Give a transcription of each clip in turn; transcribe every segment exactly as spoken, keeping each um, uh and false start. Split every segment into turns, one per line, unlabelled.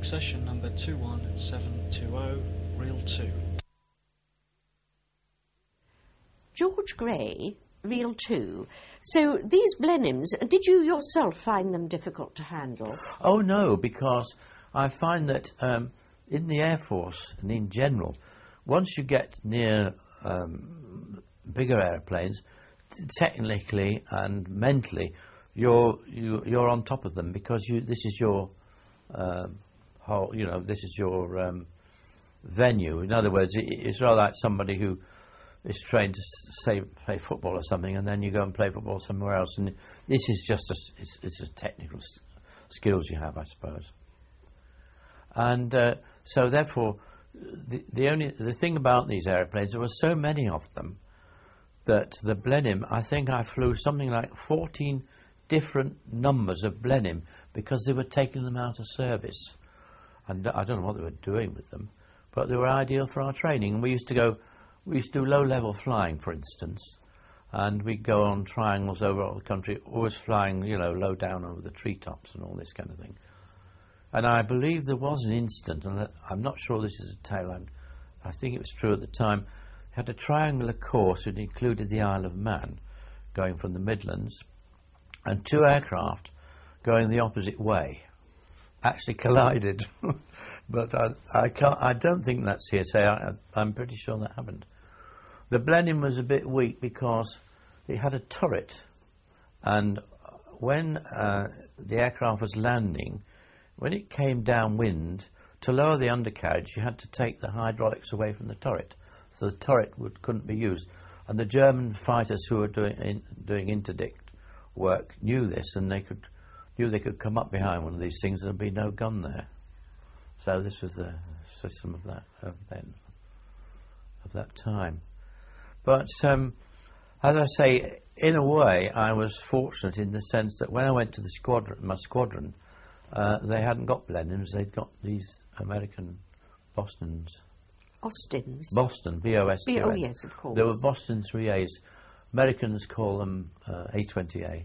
Succession number two one seven two zero, reel two.
George Gray, reel two. So these Blenheims, did you yourself find them difficult to handle?
Oh no, because I find that um, in the Air Force and in general, once you get near um, bigger airplanes, t- technically and mentally, you're you, you're on top of them because you this is your um, whole, you know, this is your um, venue. In other words, it, it's rather like somebody who is trained to say play football or something, and then you go and play football somewhere else. And this is just a, it's, it's a technical s- skills you have, I suppose. And uh, so, therefore, the, the only the thing about these airplanes, there were so many of them that the Blenheim, I think I flew something like fourteen different numbers of Blenheim because they were taking them out of service. And I don't know what they were doing with them, but they were ideal for our training. And we used to go. We used to do low-level flying, for instance, and we'd go on triangles over all the country, always flying, you know, low down over the treetops and all this kind of thing. And I believe there was an incident, and I'm not sure this is a tale, I'm, I think it was true at the time, had a triangular course that included the Isle of Man, going from the Midlands, and two aircraft going the opposite way actually collided. But I, I, can't, I don't think that's hearsay. I, I'm pretty sure that happened. The Blenheim was a bit weak because it had a turret, and when uh, the aircraft was landing, when it came downwind, to lower the undercarriage, you had to take the hydraulics away from the turret, so the turret would, couldn't be used. And the German fighters who were doing in, doing interdict work knew this, and they could knew they could come up behind one of these things and there'd be no gun there. So this was the system of that of then of that time. But um, as I say, in a way, I was fortunate in the sense that when I went to the squadron, my squadron, uh, they hadn't got Blenheims; they'd got these American Bostons.
Austins.
Boston, B O S T O N.
Oh yes, of course.
There were Boston three A's. Americans call them uh, A twenty A.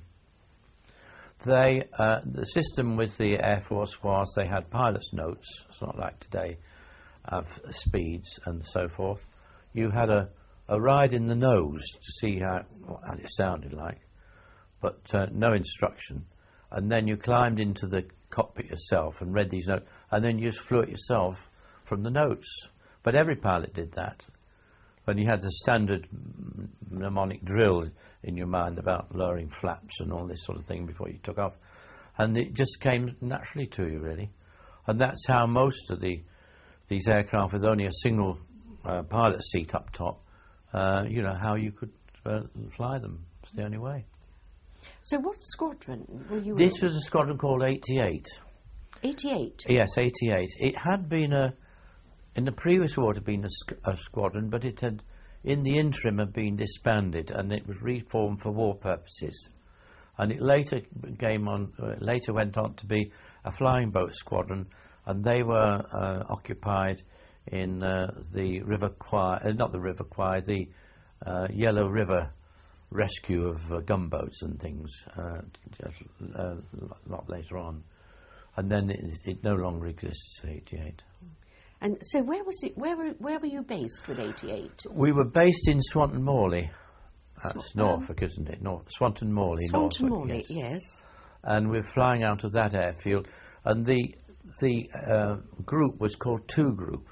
They, uh, the system with the Air Force was they had pilot's notes. It's not like today, of speeds and so forth. You had a, a ride in the nose to see how what it sounded like, but uh, no instruction. And then you climbed into the cockpit yourself and read these notes, and then you just flew it yourself from the notes. But every pilot did that. And you had the standard mnemonic drill in your mind about lowering flaps and all this sort of thing before you took off. And it just came naturally to you, really. And that's how most of the these aircraft with only a single uh, pilot seat up top, uh, you know, how you could uh, fly them. It's the only way.
So what squadron were you
This
in?
was a squadron called eighty-eight.
eighty-eight?
Yes, eighty-eight. It had been a... In the previous war, it had been a, sc- a squadron, but it had, in the interim, had been disbanded, and it was reformed for war purposes. And it later came on, uh, later went on to be a flying boat squadron, and they were uh, occupied in uh, the River Kwai, uh, not the River Kwai, the uh, Yellow River rescue of uh, gunboats and things, uh, just, uh, a lot later on. And then it, it no longer exists, eighty-eight.
And so where was it? Where were where were you based with eighty-eight?
We were based in Swanton Morley. That's
Sw-
Norfolk, um, isn't it? Nor- Swanton Morley,
Swanton
Norfolk.
Morley,
Yes.
yes.
And we're flying out of that airfield, and the the uh, group was called Two Group.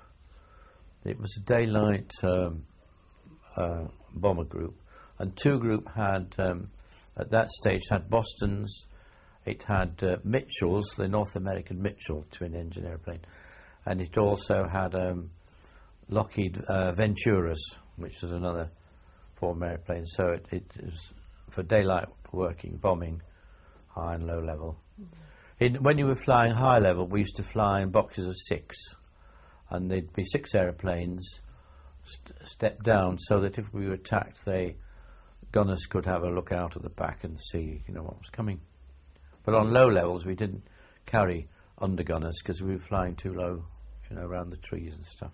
It was a daylight um, uh, bomber group, and Two Group had um, at that stage had Bostons. It had uh, Mitchells, the North American Mitchell twin-engine airplane. And it also had um, Lockheed uh, Venturas, which was another form airplane. So it, it was for daylight working, bombing, high and low level. Mm-hmm. In, when you were flying high level, we used to fly in boxes of six. And there'd be six airplanes st- stepped down so that if we were attacked, they gunners could have a look out at the back and see, you know, what was coming. But on low levels, we didn't carry undergunners because we were flying too low, you know, around the trees and stuff.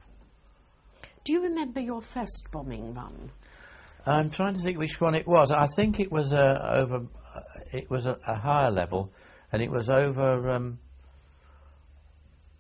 Do you remember your first bombing run?
I'm trying to think which one it was. I think it was uh, over. Uh, it was a, a higher level, and it was over. Um,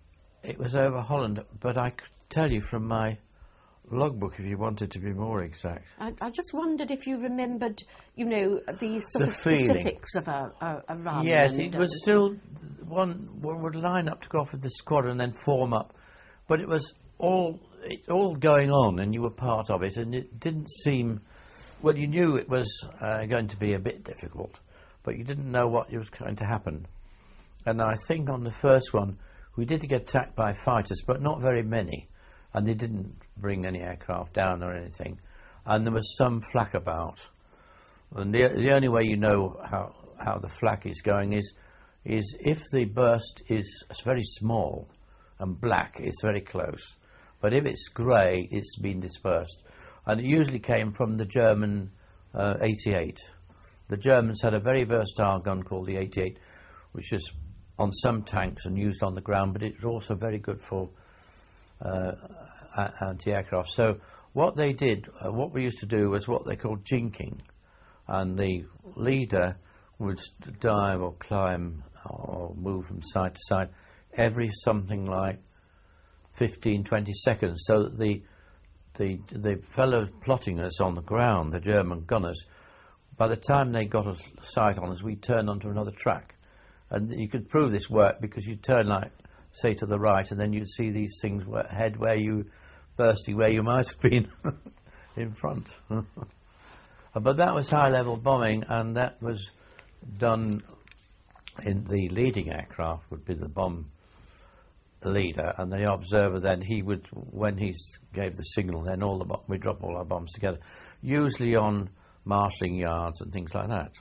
it was over Holland, but I could tell you from my logbook if you wanted to be more exact.
I, I just wondered if you remembered, you know, the sort
The
of
feeling.
specifics of a, a, a run.
Yes,
and,
it
uh,
was still one, one would line up to go off with the squadron and then form up, but it was all it all going on, and you were part of it, and it didn't seem. Well, you knew it was uh, going to be a bit difficult, but you didn't know what was going to happen. And I think on the first one, we did get attacked by fighters, but not very many, and they didn't bring any aircraft down or anything. And there was some flak about. And the, the only way you know how, how the flak is going is, is if the burst is very small and black, it's very close. But if it's grey, it's been dispersed. And it usually came from the German uh, eighty-eight. The Germans had a very versatile gun called the eighty-eight, which is on some tanks and used on the ground, but it was also very good for uh, anti-aircraft. So what they did, uh, what we used to do was what they called jinking, and the leader would dive or climb or move from side to side every something like fifteen, twenty seconds, so that the the the fellows plotting us on the ground, the German gunners, by the time they got a sight on us, we turned onto another track. And you could prove this worked because you'd turn, like, say, to the right, and then you'd see these things head where you, bursting where you might have been in front. But that was high-level bombing, and that was done in the leading aircraft, would be the bomb leader, and the observer then, he would, when he gave the signal, then all the we drop all our bombs together, usually on marshalling yards and things like that.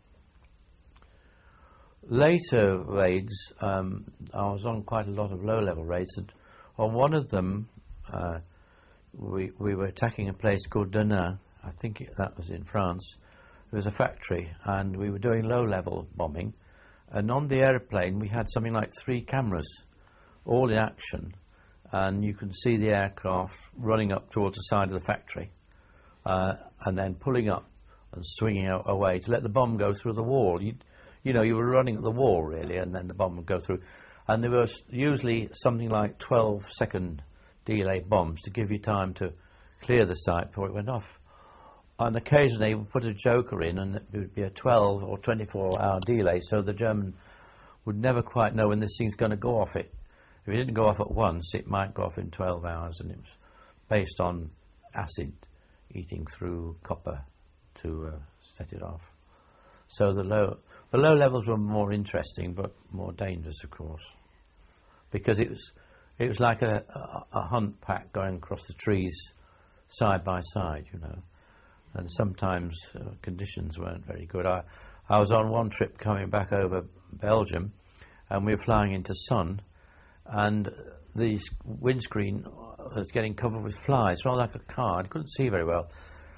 Later raids, um, I was on quite a lot of low-level raids, and on one of them, uh, we we were attacking a place called Denain. I think it, that was in France. It was a factory, and we were doing low-level bombing, and on the aeroplane we had something like three cameras, all in action, and you can see the aircraft running up towards the side of the factory, uh, and then pulling up and swinging out away to let the bomb go through the wall. You, you know, you were running at the wall really, and then the bomb would go through. And there was usually something like twelve second delay bombs to give you time to clear the site before it went off. And occasionally they would put a joker in, and it would be a twelve or twenty-four hour delay, so the German would never quite know when this thing's going to go off. It If it didn't go off at once, it might go off in twelve hours, and it was based on acid eating through copper to uh, set it off. So the low, the low levels were more interesting, but more dangerous, of course, because it was, it was like a, a, a hunt pack going across the trees, side by side, you know, and sometimes uh, conditions weren't very good. I, I was on one trip coming back over Belgium, and we were flying into sun, and the windscreen was getting covered with flies, rather like a car. I couldn't see very well.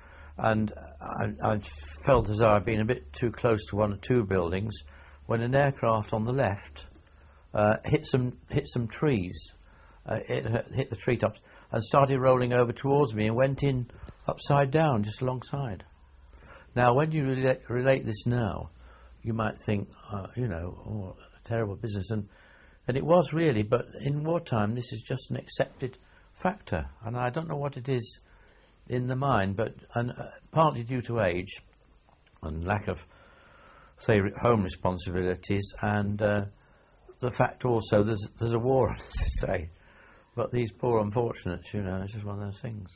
And I, I felt as though I'd been a bit too close to one or two buildings when an aircraft on the left uh, hit some hit some trees, uh, it hit the treetops, and started rolling over towards me and went in upside down, just alongside. Now, when you relate, relate this now, you might think, uh, you know, oh, a terrible business, and and it was really, but in wartime this is just an accepted factor, and I don't know what it is in the mind, but and, uh, partly due to age and lack of, say, home responsibilities, and uh, the fact also there's there's a war on, to say, but these poor unfortunates, you know, it's just one of those things.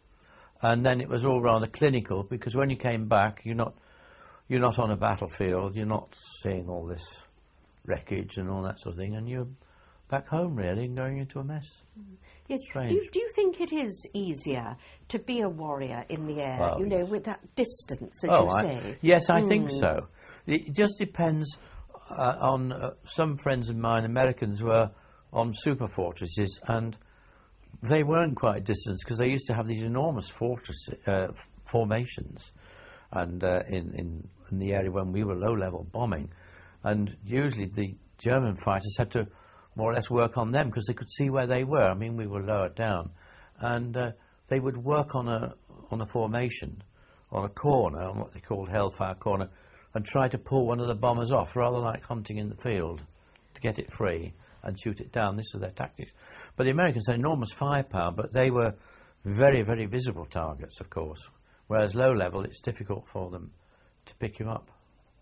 And then it was all rather clinical, because when you came back, you're not you're not on a battlefield, you're not seeing all this wreckage and all that sort of thing, and you're back home really and going into a mess.
Yes. Do you, do you think it is easier to be a warrior in the air,
well,
you know,
yes.
with that distance, as
oh,
you
I,
say?
Yes, I
mm.
think so. It just depends uh, on uh, some friends of mine, Americans, were on super fortresses, and they weren't quite distant because they used to have these enormous fortress uh, formations, and uh, in, in in the area when we were low-level bombing, and usually the German fighters had to more or less work on them because they could see where they were. I mean, we were lower down, and uh, they would work on a on a formation, on a corner, on what they called Hellfire Corner, and try to pull one of the bombers off, rather like hunting in the field, to get it free. and shoot it down. This was their tactics. But the Americans had enormous firepower, but they were very, very visible targets, of course, whereas low level, it's difficult for them to pick you up.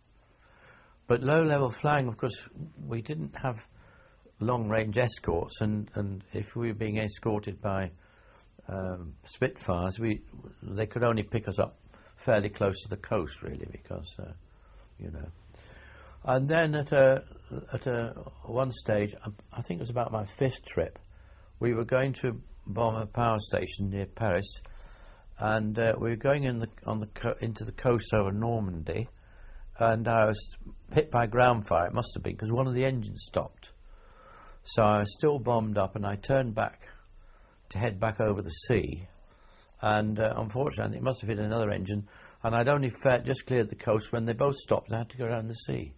But low level flying, of course, we didn't have long range escorts, and, and if we were being escorted by um, Spitfires, we they could only pick us up fairly close to the coast, really, because uh, you know. And then at a at a one stage, I think it was about my fifth trip, we were going to bomb a power station near Paris, and uh, we were going in the on the co into the coast over Normandy, and I was hit by ground fire. It must have been because one of the engines stopped. So I was still bombed up, and I turned back to head back over the sea, and uh, unfortunately it must have hit another engine, and I'd only fared, just cleared the coast when they both stopped and I had to go around the sea.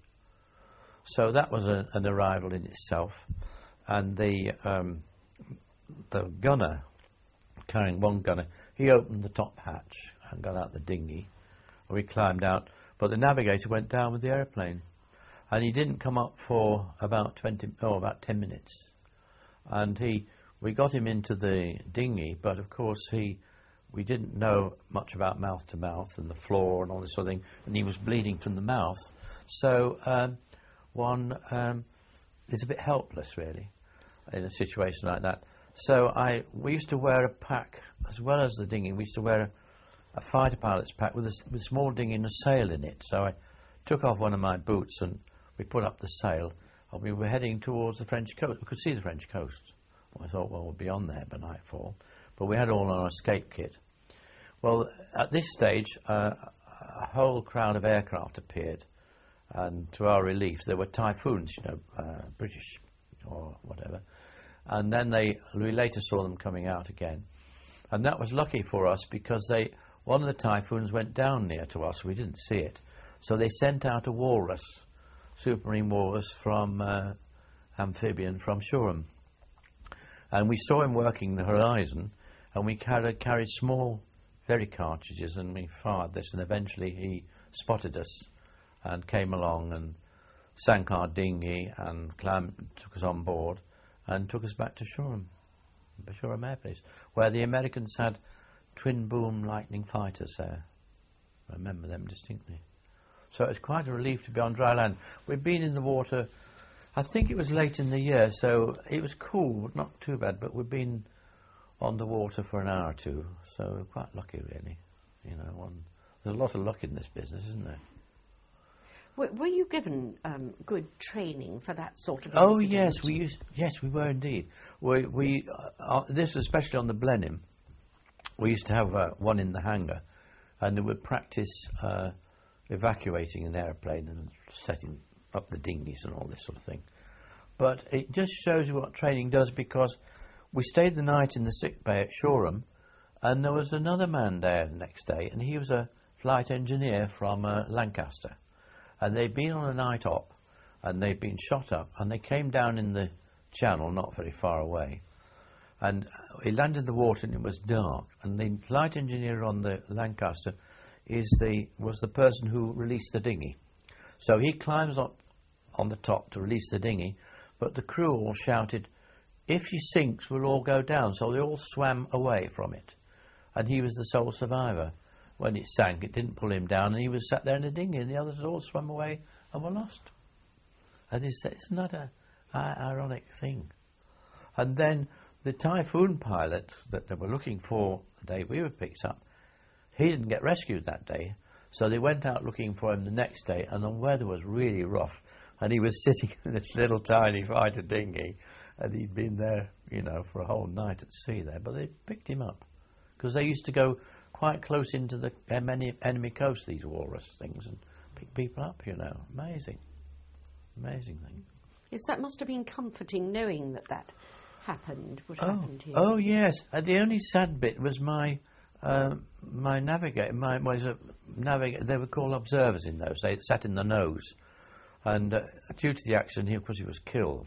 So that was a, an arrival in itself, and the um, the gunner, carrying one gunner, he opened the top hatch and got out the dinghy, and we climbed out, but the navigator went down with the aeroplane. And he didn't come up for about twenty, oh, about ten minutes. And he, we got him into the dinghy, but of course he, we didn't know much about mouth to mouth and the floor and all this sort of thing, and he was bleeding from the mouth. So um, one um, is a bit helpless, really, in a situation like that. So I, we used to wear a pack, as well as the dinghy, we used to wear a, a fighter pilot's pack with a, with a small dinghy and a sail in it. So I took off one of my boots and we put up the sail, and we were heading towards the French coast. We could see the French coast. Well, I thought, well, we'll be on there by nightfall. But we had all our escape kit. Well, at this stage, uh, a whole crowd of aircraft appeared, and to our relief, there were Typhoons, you know, uh, British or whatever. And then they, we later saw them coming out again. And that was lucky for us because they, one of the Typhoons went down near to us. We didn't see it. So they sent out a walrus, Supermarine walrus from uh, amphibian from Shoreham, and we saw him working the horizon, and we carried, carried small very cartridges, and we fired this, and eventually he spotted us and came along and sank our dinghy and climbed, took us on board and took us back to Shoreham, Shoreham Air Base, where the Americans had twin boom Lightning fighters there. I remember them distinctly. So it's quite a relief to be on dry land. We've been in the water, I think it was late in the year, so it was cool, but not too bad, but we've been on the water for an hour or two, so we're quite lucky, really. You know, one, there's a lot of luck in this business, isn't there?
Were, were you given um, good training for that sort of
Oh,
incident?
yes, we used, yes, we were indeed. We, we uh, uh, this, especially on the Blenheim, we used to have uh, one in the hangar, and we would practice Uh, evacuating an aeroplane and setting up the dinghies and all this sort of thing. But it just shows you what training does, because we stayed the night in the sick bay at Shoreham, and there was another man there the next day, and he was a flight engineer from uh, Lancaster, and they'd been on a night op, and they'd been shot up, and they came down in the channel not very far away, and he landed in the water and it was dark, and the flight engineer on the Lancaster is the was the person who released the dinghy. So he climbs up on the top to release the dinghy, but the crew all shouted, "If he sinks, we'll all go down." So they all swam away from it, and he was the sole survivor. When it sank, it didn't pull him down, and he was sat there in the dinghy, and the others all swam away and were lost. And it's, it's not a, a ironic thing. And then the Typhoon pilot that they were looking for the day we were picked up, he didn't get rescued that day, so they went out looking for him the next day, and the weather was really rough, and he was sitting in this little tiny fighter dinghy, and he'd been there, you know, for a whole night at sea there, but they picked him up, because they used to go quite close into the enemy, enemy coast, these walrus things, and pick people up, you know. Amazing. Amazing thing.
Yes, that must have been comforting, knowing that that happened, would
Oh,
happen to you.
oh yes. Uh, the only sad bit was my uh, my navigator. My was a navigator. They were called observers in those. They sat in the nose, and uh, due to the accident, he, of course, he was killed.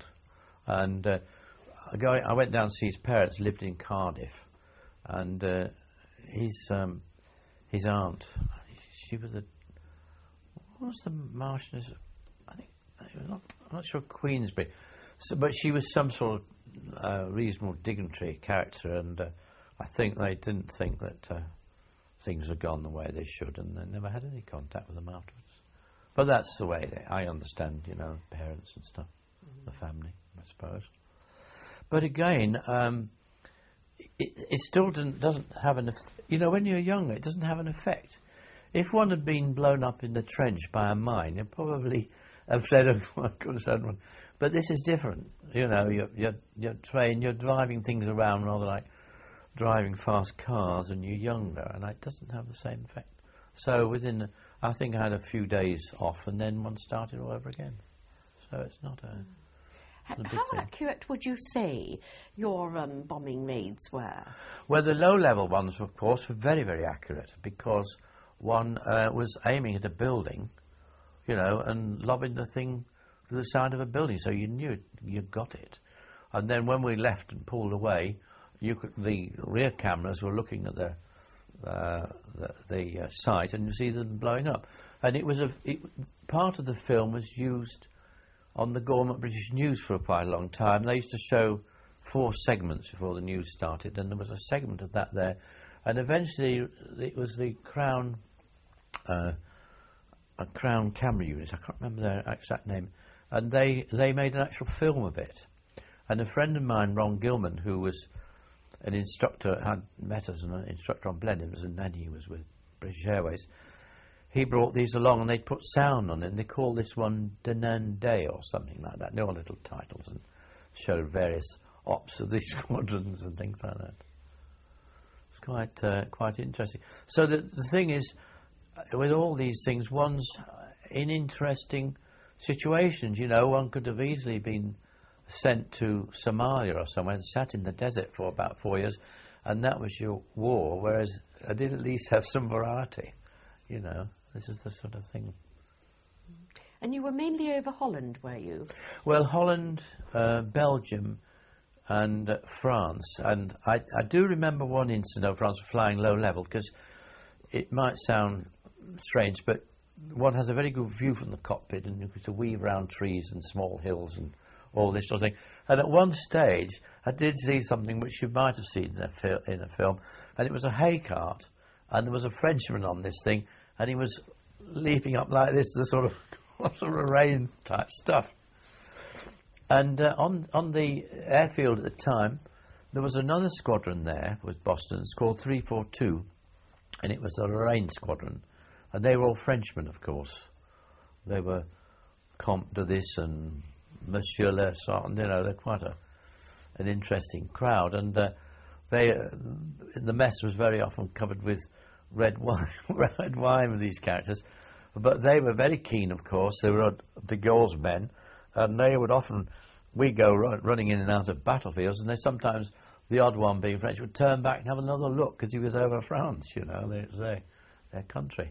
And uh, I, go, I went down to see his parents. Lived in Cardiff, and uh, his um, his aunt. She was a what was the Marchioness? I think it was not. I'm not sure Queensberry. So, but she was some sort of uh, reasonable dignitary character, and uh, I think they didn't think that uh, things had gone the way they should, and they never had any contact with them afterwards. But that's the way they, I understand, you know, parents and stuff, mm-hmm. the family, I suppose. But again, um, it, it still doesn't, doesn't have an effect. You know, when you're younger, it doesn't have an effect. If one had been blown up in the trench by a mine, you'd probably have said, oh, I could have said one. But this is different. You know, you're, you're, you're trained, you're driving things around rather like driving fast cars, and you're younger, and it doesn't have the same effect. So within, I think I had a few days off, and then one started all over again. So it's not a, not a big
How
thing.
accurate would you say your um, bombing raids were?
Well, the low-level ones, of course, were very, very accurate, because one uh, was aiming at a building, you know, and lobbing the thing to the side of a building, so you knew it, you got it. And then when we left and pulled away, you could, the rear cameras were looking at the uh, the, the uh, site, and you see them blowing up. And it was a it, part of the film was used on the Government British News for quite a long time. They used to show four segments before the news started, and there was a segment of that there. And eventually, it was the Crown, uh, a Crown camera unit. I can't remember their exact name, and they they made an actual film of it. And a friend of mine, Ron Gilman, who was an instructor, had met us, an instructor on Blenheims, and then he was with British Airways. He brought these along, and they'd put sound on it, and they called this one Danang Day or something like that. They all little titles, and showed various ops of these squadrons and things like that. It's quite uh, quite interesting. So the, the thing is, with all these things, one's in interesting situations. You know, one could have easily been sent to Somalia or somewhere and sat in the desert for about four years, and that was your war, whereas I did at least have some variety. You know, this is the sort of thing.
And you were mainly over Holland, were you?
Well, Holland, uh, Belgium, and uh, France. And I, I do remember one incident of France flying low level, because it might sound strange, but one has a very good view from the cockpit, and you get to weave around trees and small hills and all this sort of thing. And at one stage, I did see something which you might have seen in a, fil- in a film, and it was a hay cart, and there was a Frenchman on this thing, and he was leaping up like this, the sort of, sort of rain type stuff. And uh, on on the airfield at the time, there was another squadron there with Boston's called three forty-two, and it was the Lorraine squadron, and they were all Frenchmen, of course. They were Comte de this and Monsieur Le Sart, you know, they're quite a, an interesting crowd, and uh, they uh, the mess was very often covered with red wine, red wine with these characters, but they were very keen, of course. They were de Gaulle's men, and they would often, we go run, running in and out of battlefields, and they sometimes, the odd one being French, would turn back and have another look, because he was over France, you know, it was their, their country.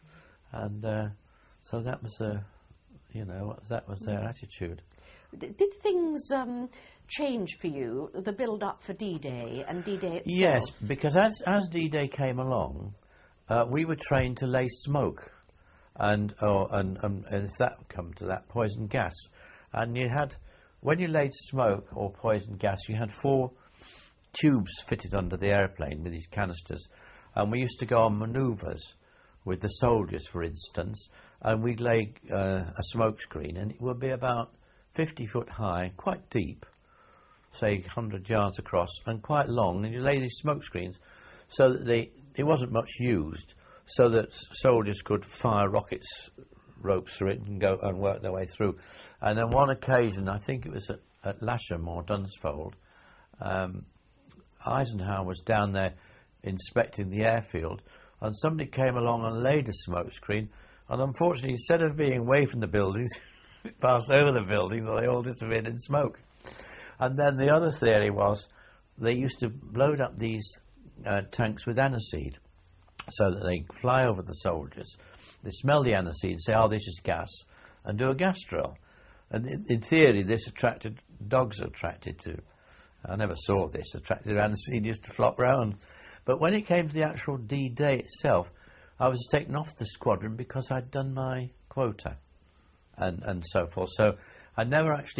And uh, so that was, uh, you know, that was their attitude.
Did things um, change for you, the build-up for D-Day and D-Day itself?
Yes, because as, as D-Day came along, uh, we were trained to lay smoke, and, oh, and, and, and if that come to that, poison gas. And you had, when you laid smoke or poison gas, you had four tubes fitted under the airplane with these canisters, and we used to go on manoeuvres with the soldiers, for instance, and we'd lay uh, a smoke screen, and it would be about fifty foot high, quite deep, say one hundred yards across, and quite long, and you lay these smoke screens so that they, it wasn't much used, so that soldiers could fire rockets, ropes through it and go and work their way through. And on one occasion, I think it was at, at Lasham or Dunsfold, um, Eisenhower was down there inspecting the airfield, and somebody came along and laid a smoke screen, and unfortunately, instead of being away from the buildings, it passed over the buildings, and they all disappeared in smoke. And then the other theory was they used to load up these uh, tanks with aniseed, so that they fly over the soldiers, they smell the aniseed and say, oh, this is gas, and do a gas drill. And in, in theory, this attracted, dogs are attracted to, I never saw this, attracted aniseed used to flop round. But when it came to the actual D-Day itself, I was taken off the squadron because I'd done my quota and, and so forth. So I never actually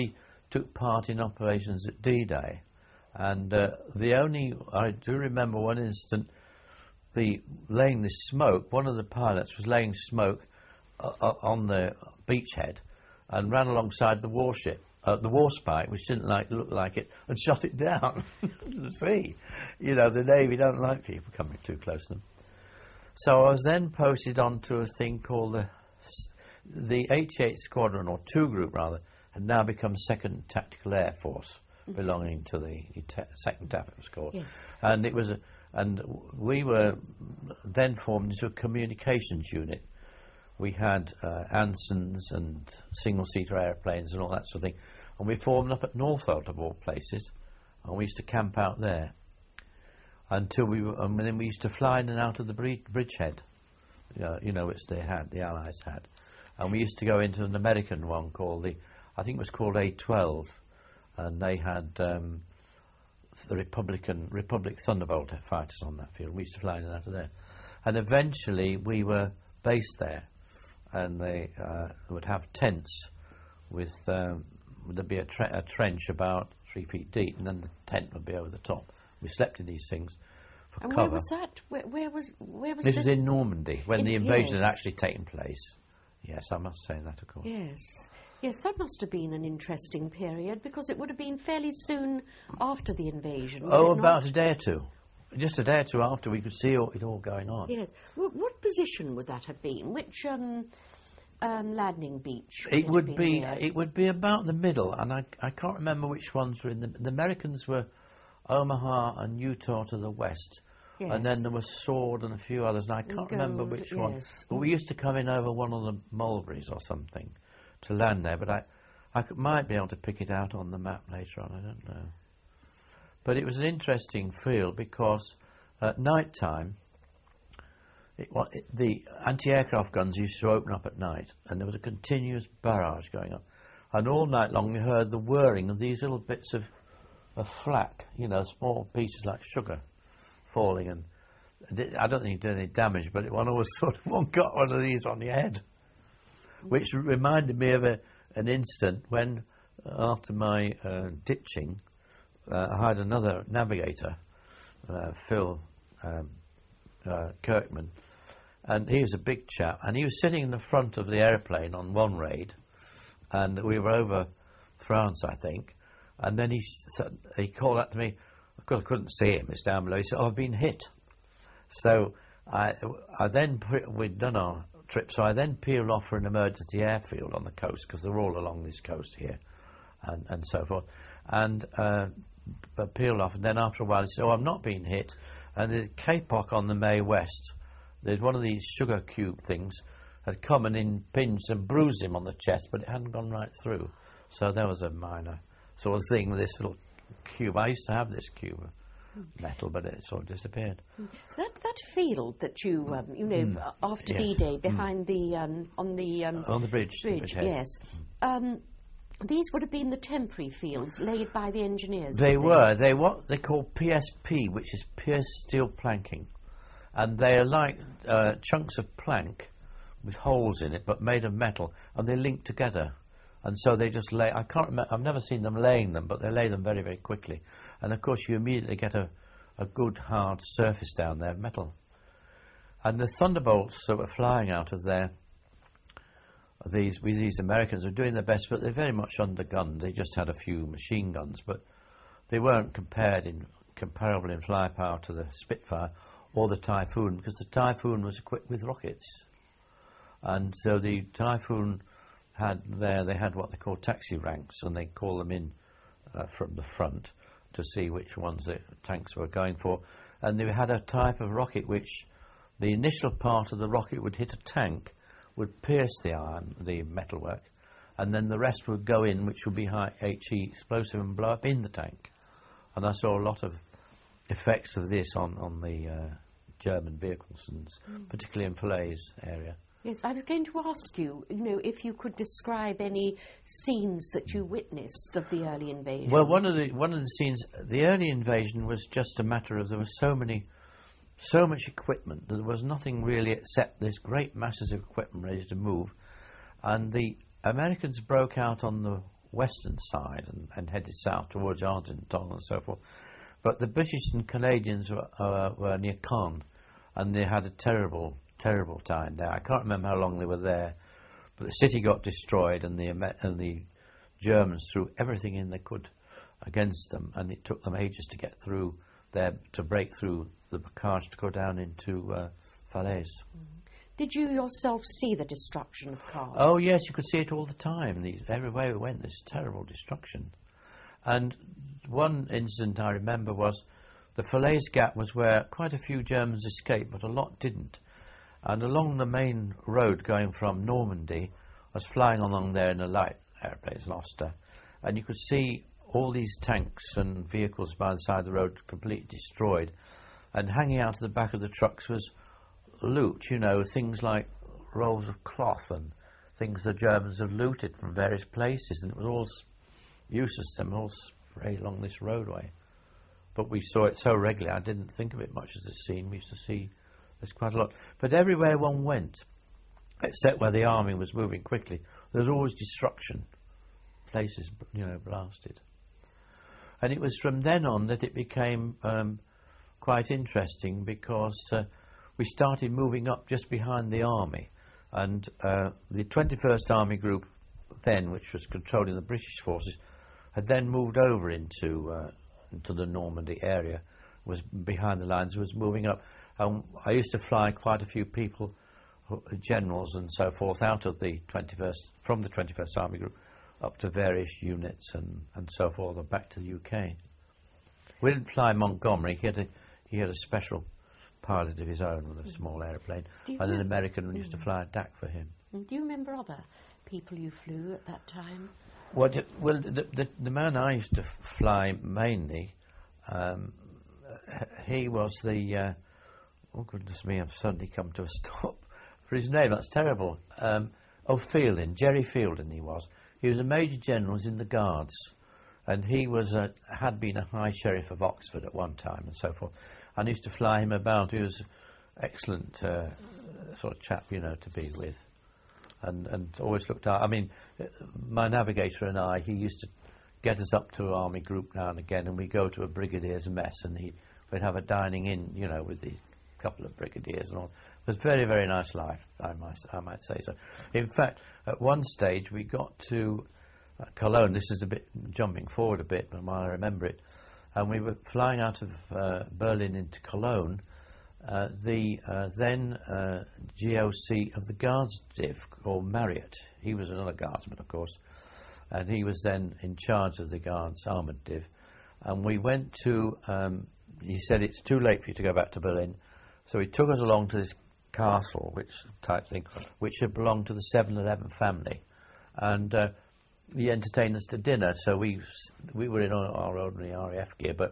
took part in operations at D-Day, and uh, the only I do remember one instant, the laying the smoke. One of the pilots was laying smoke uh, uh, on the beachhead, and ran alongside the warship, uh, the warspite, which didn't like look like it, and shot it down to the sea. You know, the Navy don't like people coming too close to them. So I was then posted on to a thing called the the eighty-eighth Squadron, or two Group rather, had now become Second Tactical Air Force, mm-hmm. belonging to the Second T A F, it was called. Yeah. And it was, a, and we were then formed into a communications unit. We had uh, Ansons and single-seater airplanes and all that sort of thing, and we formed up at Northolt of all places, and we used to camp out there until we were, and then we used to fly in and out of the bridge, bridgehead, uh, you know, which they had, the Allies had. And we used to go into an American one called the, I think it was called A twelve, and they had um, the Republican Republic Thunderbolt fighters on that field. We used to fly in and out of there. And eventually we were based there, and they uh, would have tents with, um, there'd be a, tre a trench about three feet deep, and then the tent would be over the top. We slept in these things for
and
cover.
And where was that? Where, where was, where was
this?
This
was in Normandy, when
in,
the invasion
yes.
had actually taken place. Yes, I must say that, of course.
Yes. Yes, that must have been an interesting period, because it would have been fairly soon after the invasion.
Oh, about a day or two. Just a day or two after, we could see all, it all going on.
Yes. Well, what position would that have been? Which um, um, landing beach? Would
it,
it
would be.
near?
It would be about the middle, and I, I can't remember which ones were in the. The Americans were Omaha and Utah to the west. Yes. And then there was Sword and a few others, and I can't
Gold,
remember which
yes.
one. But we used to come in over one of the Mulberries or something to land there, but I, I could, might be able to pick it out on the map later on, I don't know. But it was an interesting field, because at night time, it, well, it, the anti-aircraft guns used to open up at night, and there was a continuous barrage going up. And all night long we heard the whirring of these little bits of, of flak, you know, small pieces like sugar, falling, and I don't think it did any damage, but one always sort of one got one of these on your head, which reminded me of a, an incident when, uh, after my uh, ditching, uh, I had another navigator, uh, Phil um, uh, Kirkman, and he was a big chap, and he was sitting in the front of the airplane on one raid, and we were over France, I think, and then he said, he called out to me. Of course, I couldn't see him. It's down below. He said, "Oh, I've been hit." So I, I then we'd done our trip. So I then peeled off for an emergency airfield on the coast, because they're all along this coast here, and and so forth. And uh, but peeled off, and then after a while, he said, "Oh, I'm not being hit." And the K P O C on the Mae West, there's one of these sugar cube things, had come and impinged and bruised him on the chest, but it hadn't gone right through. So there was a minor sort of thing with this little cube. I used to have this cube of metal, but it sort of disappeared.
That that field that you um, you know
mm.
after
yes.
D-Day behind mm. the um, on the um,
on the bridge,
bridge
the
yes. Um, these would have been the temporary fields laid by the engineers.
They
were
were. They what they call P S P, which is pierced steel planking, and they are like uh, chunks of plank with holes in it, but made of metal, and they link together. And so they just lay, I can't remember, I've never seen them laying them, but they lay them very, very quickly. And of course you immediately get a, a good hard surface down there, metal. And the Thunderbolts that were flying out of there, these, with these Americans, were doing their best, but they're very much undergunned. They just had a few machine guns, but they weren't compared in, comparable in firepower to the Spitfire or the Typhoon, because the Typhoon was equipped with rockets. And so the Typhoon had there, they had what they call taxi ranks, and they call them in uh, from the front to see which ones the tanks were going for. And they had a type of rocket which the initial part of the rocket would hit a tank, would pierce the iron, the metalwork, and then the rest would go in, which would be high H E explosive and blow up in the tank. And I saw a lot of effects of this on, on the uh, German vehicles, and mm. particularly in Falaise area.
Yes, I was going to ask you, you know, if you could describe any scenes that you witnessed of the early invasion.
Well, one of the one of the scenes, the early invasion was just a matter of there were so many, so much equipment that there was nothing really except this great masses of equipment ready to move, and the Americans broke out on the western side and, and headed south towards Argenton and so forth. But the British and Canadians were, uh, were near Caen, and they had a terrible, terrible time there. I can't remember how long they were there, but the city got destroyed, and the and the Germans threw everything in they could against them, and it took them ages to get through there, to break through the bocage to go down into uh, Falaise.
Did you yourself see the destruction of Caen?
Oh yes, you could see it all the time. These, everywhere we went, this terrible destruction. And one incident I remember was the Falaise Gap was where quite a few Germans escaped, but a lot didn't. And along the main road going from Normandy, I was flying along there in a light airplane, Gloster, and you could see all these tanks and vehicles by the side of the road completely destroyed. And hanging out of the back of the trucks was loot, you know, things like rolls of cloth and things the Germans have looted from various places, and it was all useless to them, all sprayed along this roadway. But we saw it so regularly, I didn't think of it much as a scene. We used to see this quite a lot. But everywhere one went, except where the army was moving quickly, there was always destruction. Places, you know, blasted. And it was from then on that it became um, quite interesting, because uh, we started moving up just behind the army, and uh, the twenty-first Army Group then, which was controlling the British forces, had then moved over into uh, into the Normandy area, was behind the lines, was moving up. Um, I used to fly quite a few people, generals and so forth, out of the twenty-first, from the twenty-first Army Group up to various units and, and so forth, and back to the U K. We didn't fly Montgomery. He had a, he had a special pilot of his own with a small aeroplane, and an American used to fly a D A C for him.
Do you remember other people you flew at that time?
Well, d- well the, the, the man I used to f- fly mainly, um, he was the, uh, oh goodness me, I've suddenly come to a stop for his name, that's terrible. Um, oh, Fielding, Jerry Fielding he was. He was a Major General in the Guards, and he was a, had been a High Sheriff of Oxford at one time and so forth. And I used to fly him about. He was an excellent uh, sort of chap, you know, to be with. And, and always looked out. I mean, my navigator and I, he used to get us up to an army group now and again, and we'd go to a brigadier's mess, and he, we'd have a dining in, you know, with these couple of brigadiers and all. It was a very, very nice life, I might, I might say so. In fact, at one stage we got to uh, Cologne. This is a bit jumping forward a bit, but I remember it. And we were flying out of uh, Berlin into Cologne. Uh, the uh, then uh, G O C of the Guards div, called Marriott, he was another guardsman, of course, and he was then in charge of the Guards armoured div. And we went to, um, he said, it's too late for you to go back to Berlin, so he took us along to this castle, which type thing, which had belonged to the seven eleven family, and uh, he entertained us to dinner. So we we were in our, our ordinary R A F gear, but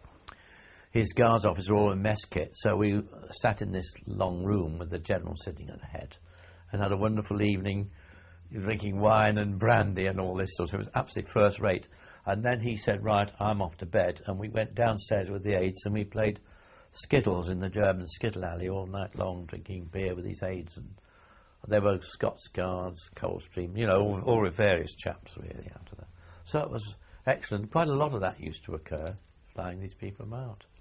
his guards officers were all in mess kit, so we sat in this long room with the general sitting at the head and had a wonderful evening drinking wine and brandy and all this sort of. It was absolutely first rate. And then he said, right, I'm off to bed, and we went downstairs with the aides and we played skittles in the German skittle alley all night long, drinking beer with these aides, and they were Scots Guards, Coldstream, you know, all, all various chaps really out of that. So it was excellent. Quite a lot of that used to occur, flying these people about.